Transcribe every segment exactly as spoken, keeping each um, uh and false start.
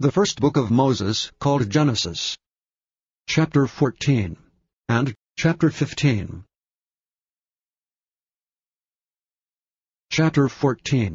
The first book of Moses, called Genesis, chapter fourteen, and chapter fifteen. Chapter fourteen.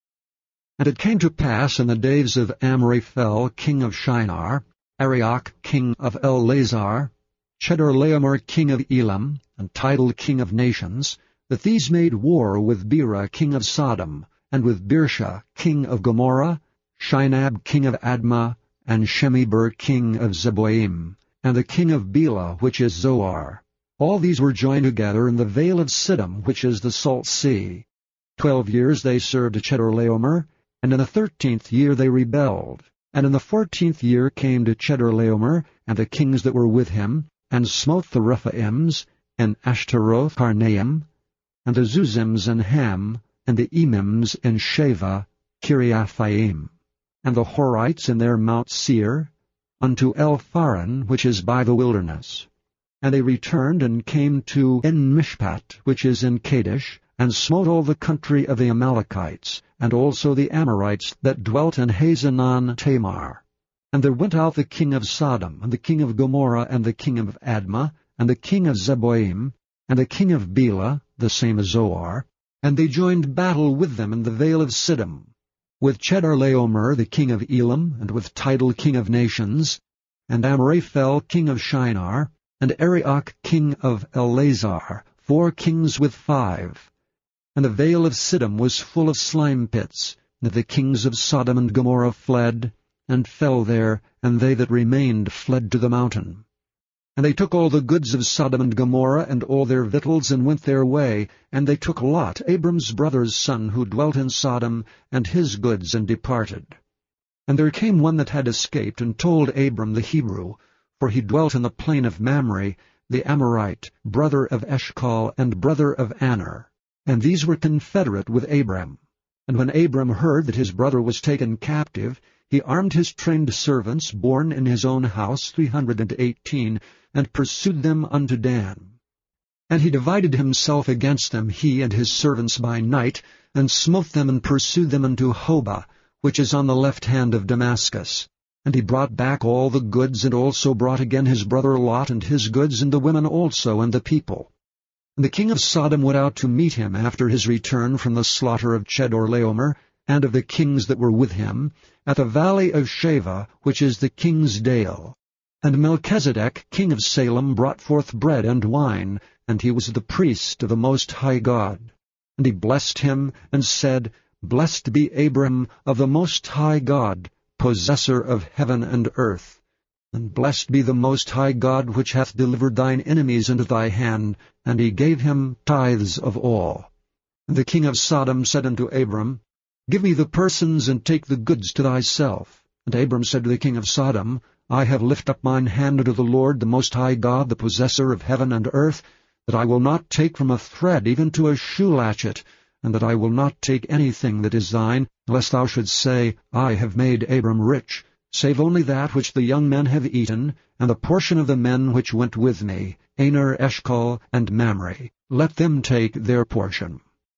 And it came to pass in the days of Amraphel king of Shinar, Arioch king of Elazar, Chedorlaomer king of Elam, and Tidal king of nations, that these made war with Bera king of Sodom, and with Birsha king of Gomorrah, Shinab king of Admah, and Shemeber king of Zeboim, and the king of Bela, which is Zoar. All these were joined together in the vale of Siddim, which is the salt sea. Twelve years they served Chedorlaomer, and in the thirteenth year they rebelled. And in the fourteenth year came to Chedorlaomer, and the kings that were with him, and smote the Rephaims, and Ashtaroth Karnaim, and the Zuzims and Ham, and the Emims in Sheva, Kiriathaim, and the Horites in their Mount Seir, unto El-Pharan, which is by the wilderness. And they returned and came to En-Mishpat, which is in Kadesh, and smote all the country of the Amalekites, and also the Amorites that dwelt in Hazanon Tamar. And there went out the king of Sodom, and the king of Gomorrah, and the king of Admah, and the king of Zeboim, and the king of Bela, the same as Zoar, and they joined battle with them in the vale of Siddim, with Chedorlaomer the king of Elam, and with Tidal king of nations, and Amraphel king of Shinar, and Arioch king of Elazar, four kings with five. And the vale of Siddim was full of slime pits, and the kings of Sodom and Gomorrah fled, and fell there, and they that remained fled to the mountain. And they took all the goods of Sodom and Gomorrah, and all their victuals, and went their way. And they took Lot, Abram's brother's son, who dwelt in Sodom, and his goods, and departed. And there came one that had escaped, and told Abram the Hebrew, for he dwelt in the plain of Mamre, the Amorite, brother of Eshcol, and brother of Aner. And these were confederate with Abram. And when Abram heard that his brother was taken captive, he armed his trained servants, born in his own house, three hundred and eighteen, and pursued them unto Dan. And he divided himself against them, he and his servants by night, and smote them and pursued them unto Hobah, which is on the left hand of Damascus. And he brought back all the goods, and also brought again his brother Lot, and his goods, and the women also, and the people. And the king of Sodom went out to meet him after his return from the slaughter of Chedorlaomer, and of the kings that were with him, at the valley of Sheva, which is the king's dale. And Melchizedek, king of Salem, brought forth bread and wine, and he was the priest of the Most High God. And he blessed him, and said, Blessed be Abram of the Most High God, possessor of heaven and earth. And blessed be the Most High God, which hath delivered thine enemies into thy hand. And he gave him tithes of all. And the king of Sodom said unto Abram, Give me the persons, and take the goods to thyself. And Abram said to the king of Sodom, I have lifted up mine hand unto the Lord, the Most High God, the possessor of heaven and earth, that I will not take from a thread even to a shoe latchet, and that I will not take anything that is thine, lest thou shouldst say, I have made Abram rich, save only that which the young men have eaten, and the portion of the men which went with me, Aner, Eshcol, and Mamre. Let them take their portion.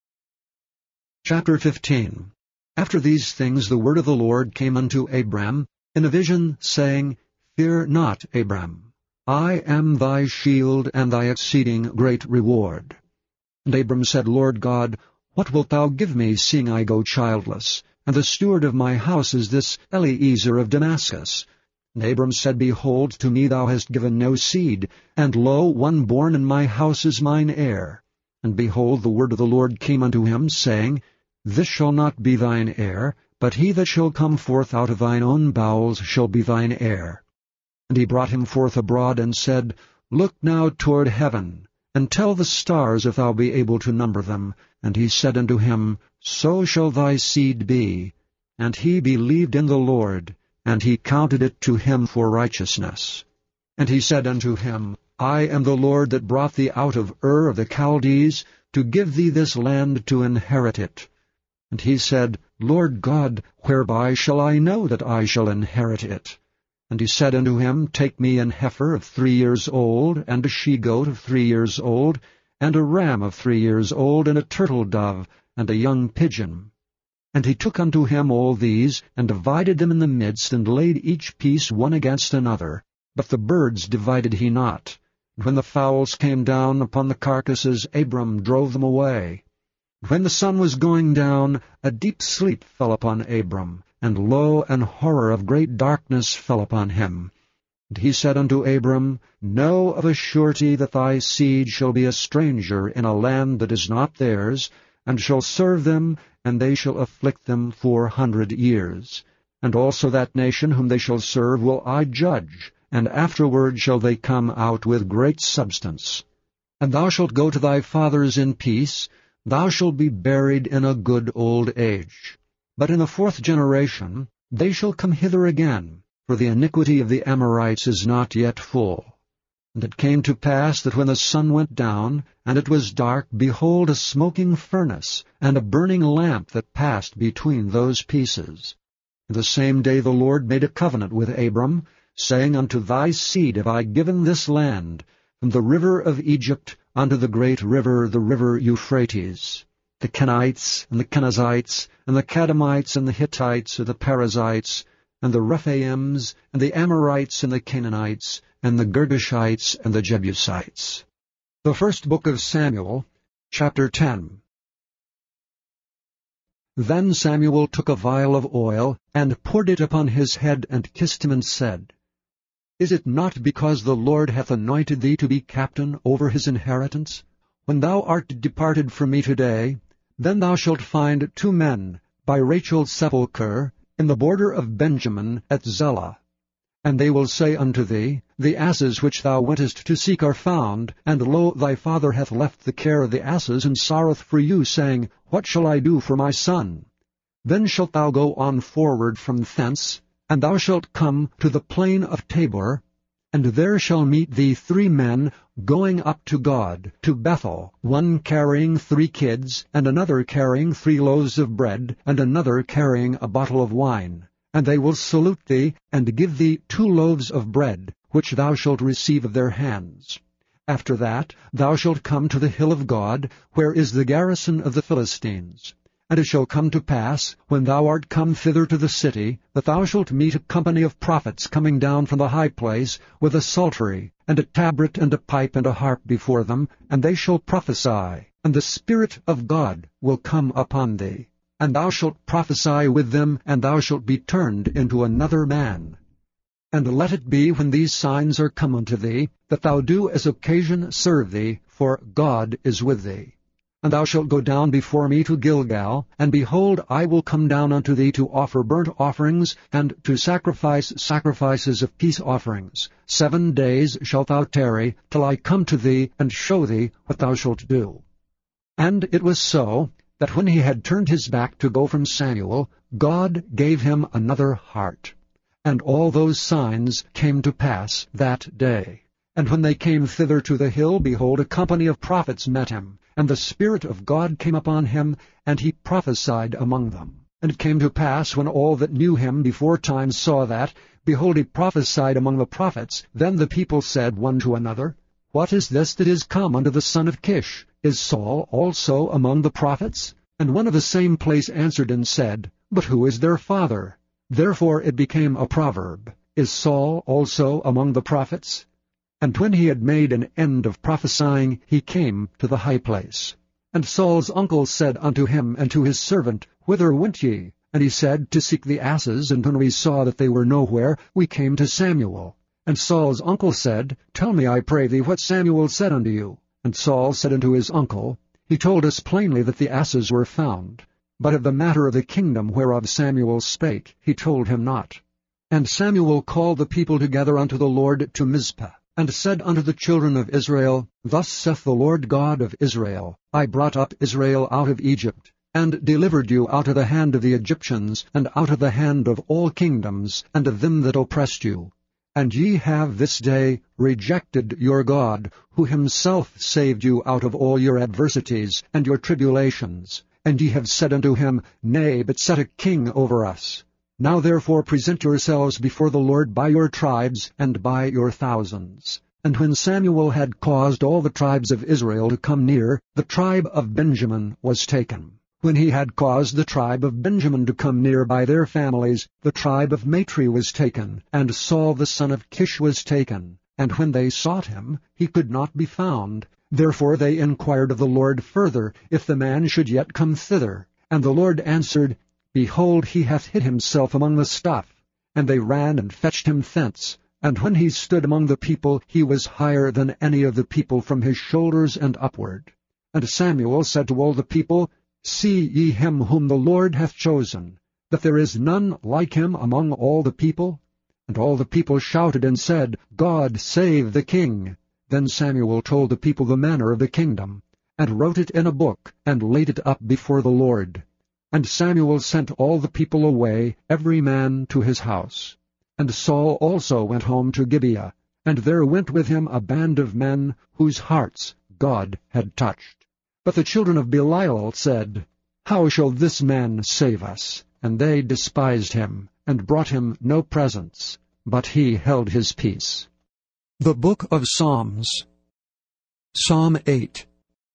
Chapter fifteen. After these things the word of the Lord came unto Abram in a vision, saying, Fear not, Abram, I am thy shield and thy exceeding great reward. And Abram said, Lord God, what wilt thou give me, seeing I go childless? And the steward of my house is this Eliezer of Damascus. And Abram said, Behold, to me thou hast given no seed, and lo, one born in my house is mine heir. And behold, the word of the Lord came unto him, saying, This shall not be thine heir, but he that shall come forth out of thine own bowels shall be thine heir. And he brought him forth abroad, and said, Look now toward heaven, and tell the stars if thou be able to number them. And he said unto him, So shall thy seed be. And he believed in the Lord, and he counted it to him for righteousness. And he said unto him, I am the Lord that brought thee out of Ur of the Chaldees, to give thee this land to inherit it. And he said, Lord God, whereby shall I know that I shall inherit it? And he said unto him, Take me an heifer of three years old, and a she-goat of three years old, and a ram of three years old, and a turtle-dove, and a young pigeon. And he took unto him all these, and divided them in the midst, and laid each piece one against another. But the birds divided he not. And when the fowls came down upon the carcasses, Abram drove them away. And when the sun was going down, a deep sleep fell upon Abram, and lo, an horror of great darkness fell upon him. And he said unto Abram, Know of a surety that thy seed shall be a stranger in a land that is not theirs, and shall serve them, and they shall afflict them four hundred years. And also that nation whom they shall serve will I judge, and afterward shall they come out with great substance. And thou shalt go to thy fathers in peace, thou shalt be buried in a good old age. But in the fourth generation they shall come hither again, for the iniquity of the Amorites is not yet full. And it came to pass that when the sun went down, and it was dark, behold, a smoking furnace, and a burning lamp that passed between those pieces. And the same day the Lord made a covenant with Abram, saying, Unto thy seed have I given this land, from the river of Egypt unto the great river, the river Euphrates. The Kenites, and the Kenizzites, and the Kadmonites, and the Hittites, and the Perizzites, and the Rephaims, and the Amorites, and the Canaanites, and the Girgashites, and the Jebusites. The first book of Samuel, chapter ten. Then Samuel took a vial of oil, and poured it upon his head, and kissed him, and said, Is it not because the Lord hath anointed thee to be captain over his inheritance? When thou art departed from me today, then thou shalt find two men by Rachel's sepulchre, in the border of Benjamin at Zelah. And they will say unto thee, The asses which thou wentest to seek are found, and lo, thy father hath left the care of the asses, and sorroweth for you, saying, What shall I do for my son? Then shalt thou go on forward from thence, and thou shalt come to the plain of Tabor, and there shall meet thee three men going up to God, to Bethel, one carrying three kids, and another carrying three loaves of bread, and another carrying a bottle of wine. And they will salute thee, and give thee two loaves of bread, which thou shalt receive of their hands. After that thou shalt come to the hill of God, where is the garrison of the Philistines. And it shall come to pass, when thou art come thither to the city, that thou shalt meet a company of prophets coming down from the high place, with a psaltery, and a tabret, and a pipe, and a harp before them, and they shall prophesy, and the Spirit of God will come upon thee. And thou shalt prophesy with them, and thou shalt be turned into another man. And let it be, when these signs are come unto thee, that thou do as occasion serve thee, for God is with thee. And thou shalt go down before me to Gilgal, and behold, I will come down unto thee to offer burnt offerings, and to sacrifice sacrifices of peace offerings. Seven days shalt thou tarry, till I come to thee, and show thee what thou shalt do. And it was so, that when he had turned his back to go from Samuel, God gave him another heart. And all those signs came to pass that day. And when they came thither to the hill, behold, a company of prophets met him. And the Spirit of God came upon him, and he prophesied among them. And it came to pass, when all that knew him beforetime saw that, behold, he prophesied among the prophets, then the people said one to another, What is this that is come unto the son of Kish? Is Saul also among the prophets? And one of the same place answered and said, But who is their father? Therefore it became a proverb, Is Saul also among the prophets? And when he had made an end of prophesying, he came to the high place. And Saul's uncle said unto him and to his servant, Whither went ye? And he said, To seek the asses, and when we saw that they were nowhere, we came to Samuel. And Saul's uncle said, Tell me, I pray thee, what Samuel said unto you. And Saul said unto his uncle, He told us plainly that the asses were found. But of the matter of the kingdom whereof Samuel spake, he told him not. And Samuel called the people together unto the Lord to Mizpah, and said unto the children of Israel, Thus saith the Lord God of Israel, I brought up Israel out of Egypt, and delivered you out of the hand of the Egyptians, and out of the hand of all kingdoms, and of them that oppressed you. And ye have this day rejected your God, who himself saved you out of all your adversities and your tribulations. And ye have said unto him, Nay, but set a king over us. Now therefore present yourselves before the Lord by your tribes and by your thousands. And when Samuel had caused all the tribes of Israel to come near, the tribe of Benjamin was taken. When he had caused the tribe of Benjamin to come near by their families, the tribe of Matri was taken, and Saul the son of Kish was taken. And when they sought him, he could not be found. Therefore they inquired of the Lord further, if the man should yet come thither. And the Lord answered, Behold, he hath hid himself among the stuff. And they ran and fetched him thence. And when he stood among the people, he was higher than any of the people from his shoulders and upward. And Samuel said to all the people, See ye him whom the Lord hath chosen, that there is none like him among all the people? And all the people shouted and said, God save the king. Then Samuel told the people the manner of the kingdom, and wrote it in a book, and laid it up before the Lord. And Samuel sent all the people away, every man to his house. And Saul also went home to Gibeah, and there went with him a band of men whose hearts God had touched. But the children of Belial said, How shall this man save us? And they despised him, and brought him no presents, but he held his peace. The Book of Psalms. Psalm eight.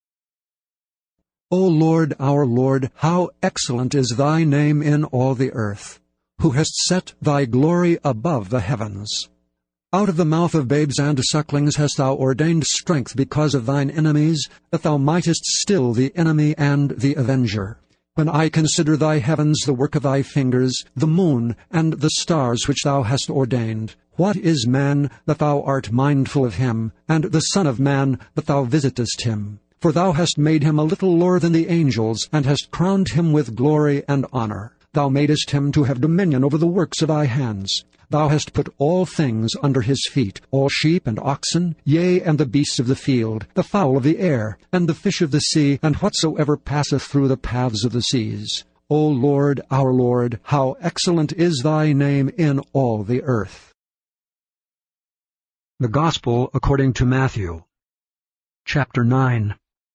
O Lord, our Lord, how excellent is thy name in all the earth, who hast set thy glory above the heavens. Out of the mouth of babes and sucklings hast thou ordained strength because of thine enemies, that thou mightest still the enemy and the avenger. When I consider thy heavens, the work of thy fingers, the moon, and the stars which thou hast ordained, what is man, that thou art mindful of him, and the son of man, that thou visitest him? For thou hast made him a little lower than the angels, and hast crowned him with glory and honor. Thou madest him to have dominion over the works of thy hands. Thou hast put all things under his feet, all sheep and oxen, yea, and the beasts of the field, the fowl of the air, and the fish of the sea, and whatsoever passeth through the paths of the seas. O Lord, our Lord, how excellent is thy name in all the earth. The Gospel according to Matthew. Chapter nine.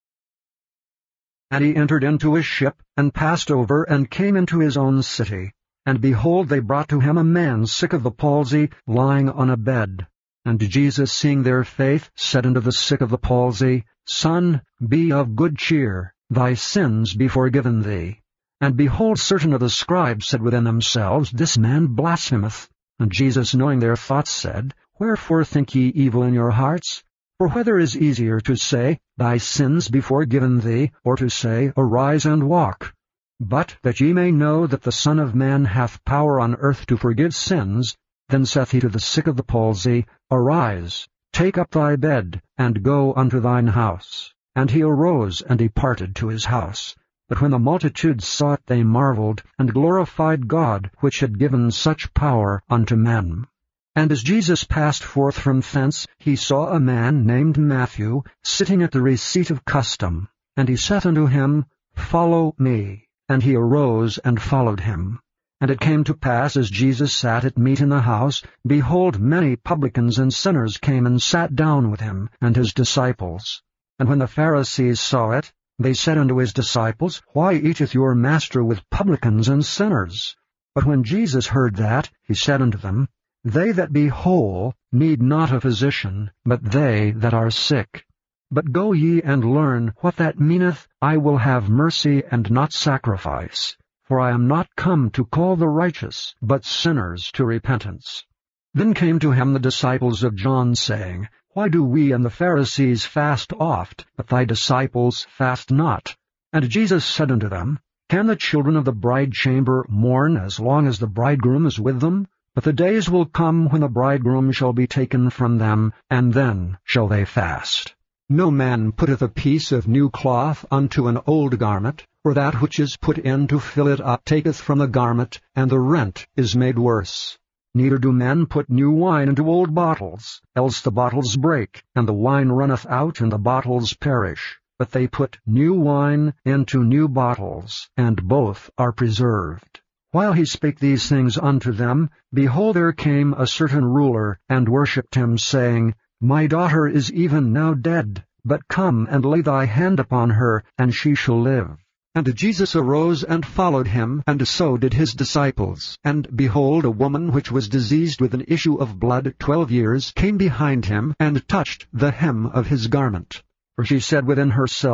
And he entered into his ship, and passed over, and came into his own city. And behold, they brought to him a man sick of the palsy, lying on a bed. And Jesus, seeing their faith, said unto the sick of the palsy, Son, be of good cheer, thy sins be forgiven thee. And behold, certain of the scribes said within themselves, This man blasphemeth. And Jesus, knowing their thoughts, said, Wherefore think ye evil in your hearts? For whether is easier to say, Thy sins be forgiven thee, or to say, Arise and walk? But that ye may know that the Son of Man hath power on earth to forgive sins, then saith he to the sick of the palsy, Arise, take up thy bed, and go unto thine house. And he arose, and departed to his house. But when the multitude saw it, they marveled, and glorified God, which had given such power unto men. And as Jesus passed forth from thence, he saw a man named Matthew, sitting at the receipt of custom. And he saith unto him, Follow me. And he arose and followed him. And it came to pass, as Jesus sat at meat in the house, behold, many publicans and sinners came and sat down with him and his disciples. And when the Pharisees saw it, they said unto his disciples, Why eateth your master with publicans and sinners? But when Jesus heard that, he said unto them, They that be whole need not a physician, but they that are sick. But go ye and learn what that meaneth, I will have mercy and not sacrifice. For I am not come to call the righteous, but sinners to repentance. Then came to him the disciples of John, saying, Why do we and the Pharisees fast oft, but thy disciples fast not? And Jesus said unto them, Can the children of the bridechamber mourn as long as the bridegroom is with them? But the days will come when the bridegroom shall be taken from them, and then shall they fast. No man putteth a piece of new cloth unto an old garment, for that which is put in to fill it up taketh from the garment, and the rent is made worse. Neither do men put new wine into old bottles, else the bottles break, and the wine runneth out, and the bottles perish. But they put new wine into new bottles, and both are preserved. While he spake these things unto them, behold, there came a certain ruler, and worshipped him, saying, My daughter is even now dead, but come and lay thy hand upon her, and she shall live. And Jesus arose and followed him, and so did his disciples. And behold, a woman which was diseased with an issue of blood twelve years came behind him, and touched the hem of his garment. For she said within herself,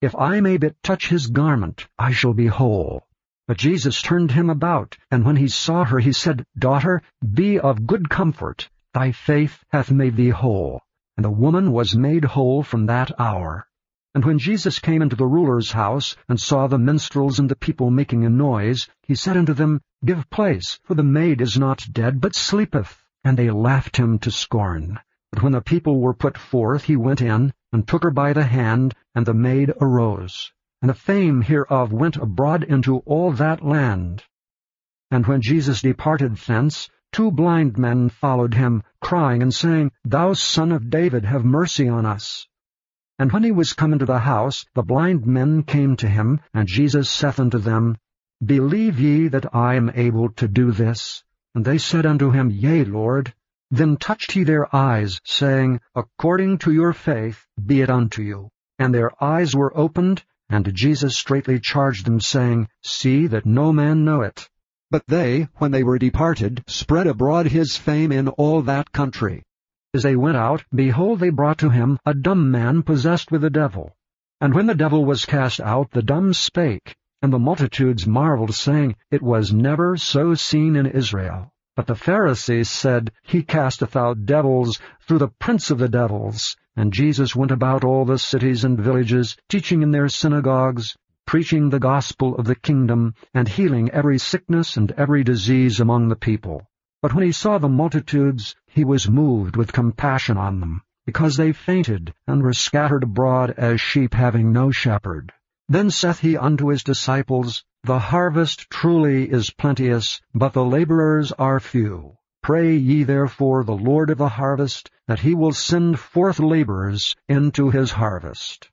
"If I may but touch his garment, I shall be whole." But Jesus turned him about, and when he saw her, he said, "Daughter, be of good comfort. Thy faith hath made thee whole." And the woman was made whole from that hour. And when Jesus came into the ruler's house, and saw the minstrels and the people making a noise, he said unto them, "Give place, for the maid is not dead, but sleepeth." And they laughed him to scorn. But when the people were put forth, he went in, and took her by the hand, and the maid arose. And the fame hereof went abroad into all that land. And when Jesus departed thence, two blind men followed him, crying and saying, "Thou Son of David, have mercy on us." And when he was come into the house, the blind men came to him, and Jesus saith unto them, "Believe ye that I am able to do this?" And they said unto him, "Yea, Lord." Then touched he their eyes, saying, "According to your faith be it unto you." And their eyes were opened, and Jesus straitly charged them, saying, "See that no man know it." But they, when they were departed, spread abroad his fame in all that country. As they went out, behold, they brought to him a dumb man possessed with a devil. And when the devil was cast out, the dumb spake, and the multitudes marveled, saying, It was never so seen in Israel. But the Pharisees said, He casteth out devils through the prince of the devils. And Jesus went about all the cities and villages, teaching in their synagogues, preaching the gospel of the kingdom, and healing every sickness and every disease among the people. But when he saw the multitudes, he was moved with compassion on them, because they fainted, and were scattered abroad as sheep having no shepherd. Then saith he unto his disciples, The harvest truly is plenteous, but the laborers are few. Pray ye therefore the Lord of the harvest, that he will send forth laborers into his harvest.